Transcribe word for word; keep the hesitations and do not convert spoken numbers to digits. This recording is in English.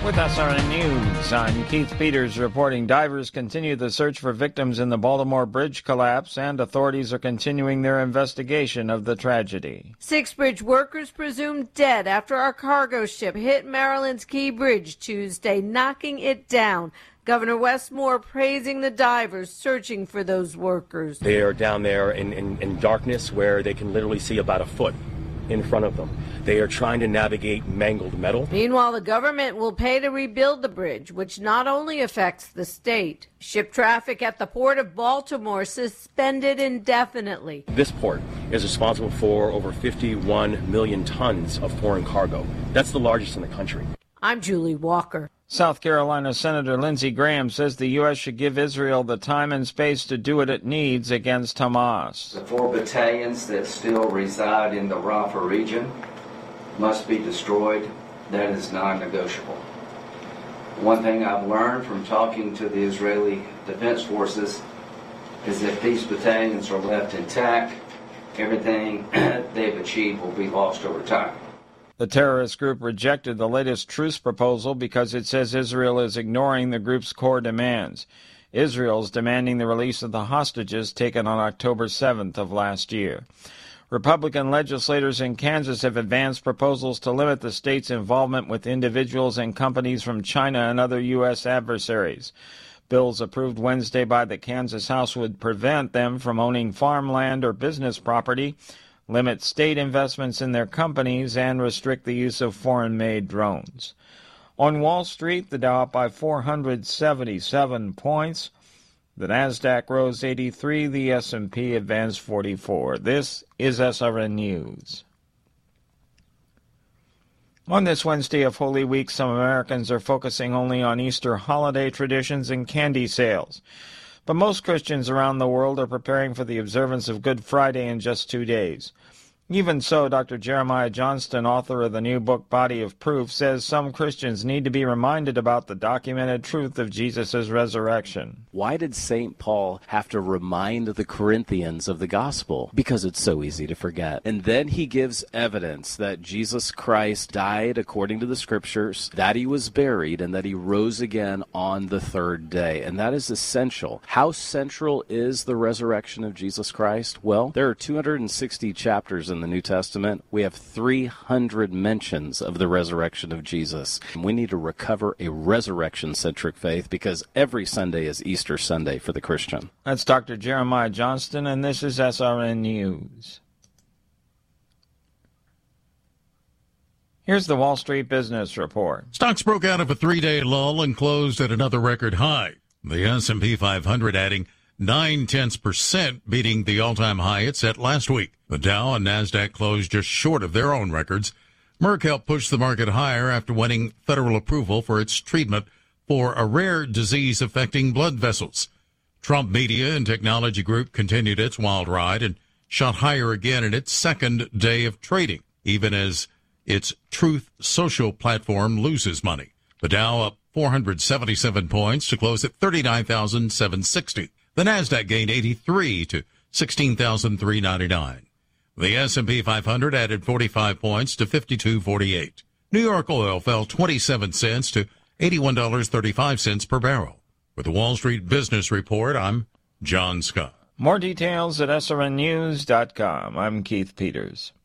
With S R N News, I'm Keith Peters reporting divers continue the search for victims in the Baltimore bridge collapse, and authorities are continuing their investigation of the tragedy. Six bridge workers presumed dead after a cargo ship hit Maryland's Key Bridge Tuesday, knocking it down. Governor Wes Moore praising the divers searching for those workers. They are down there in, in, in darkness where they can literally see about a foot in front of them. They are trying to navigate mangled metal. Meanwhile, the government will pay to rebuild the bridge, which not only affects the state. Ship traffic at the Port of Baltimore suspended indefinitely. This port is responsible for over fifty-one million tons of foreign cargo. That's the largest in the country. I'm Julie Walker. South Carolina Senator Lindsey Graham says the U S should give Israel the time and space to do what it needs against Hamas. The four battalions that still reside in the Rafah region must be destroyed. That is non-negotiable. One thing I've learned from talking to the Israeli Defense Forces is that if these battalions are left intact, everything they've achieved will be lost over time. The terrorist group rejected the latest truce proposal because it says Israel is ignoring the group's core demands. Israel's demanding the release of the hostages taken on October seventh of last year. Republican legislators in Kansas have advanced proposals to limit the state's involvement with individuals and companies from China and other U S adversaries. Bills approved Wednesday by the Kansas House would prevent them from owning farmland or business property, limit state investments in their companies, and restrict the use of foreign-made drones. On Wall Street, the Dow up by four hundred seventy-seven points. The Nasdaq rose eighty-three, the S and P advanced forty-four. This is S R N News. On this Wednesday of Holy Week, some Americans are focusing only on Easter holiday traditions and candy sales. But most Christians around the world are preparing for the observance of Good Friday in just two days. Even so, Doctor Jeremiah Johnston, author of the new book Body of Proof, says some Christians need to be reminded about the documented truth of Jesus' resurrection. Why did Saint Paul have to remind the Corinthians of the gospel? Because it's so easy to forget. And then he gives evidence that Jesus Christ died according to the scriptures, that he was buried, and that he rose again on the third day. And that is essential. How central is the resurrection of Jesus Christ? Well, there are two hundred sixty chapters in the New Testament. We have three hundred mentions of the resurrection of Jesus. We need to recover a resurrection-centric faith because every Sunday is Easter Sunday for the Christian. That's Doctor Jeremiah Johnston, and this is S R N News. Here's the Wall Street Business Report. Stocks broke out of a three-day lull and closed at another record high. The S and P five hundred adding nine-tenths percent, beating the all-time high it set last week. The Dow and Nasdaq closed just short of their own records. Merck helped push the market higher after winning federal approval for its treatment for a rare disease affecting blood vessels. Trump Media and Technology Group continued its wild ride and shot higher again in its second day of trading, even as its Truth Social platform loses money. The Dow up four hundred seventy-seven points to close at thirty-nine thousand seven hundred sixty. The Nasdaq gained eighty-three to sixteen thousand three hundred ninety-nine. The S and P five hundred added forty-five points to fifty-two forty-eight. New York oil fell twenty-seven cents to eighty-one dollars and thirty-five cents per barrel. With the Wall Street Business Report, I'm John Scott. More details at S R N news dot com. I'm Keith Peters.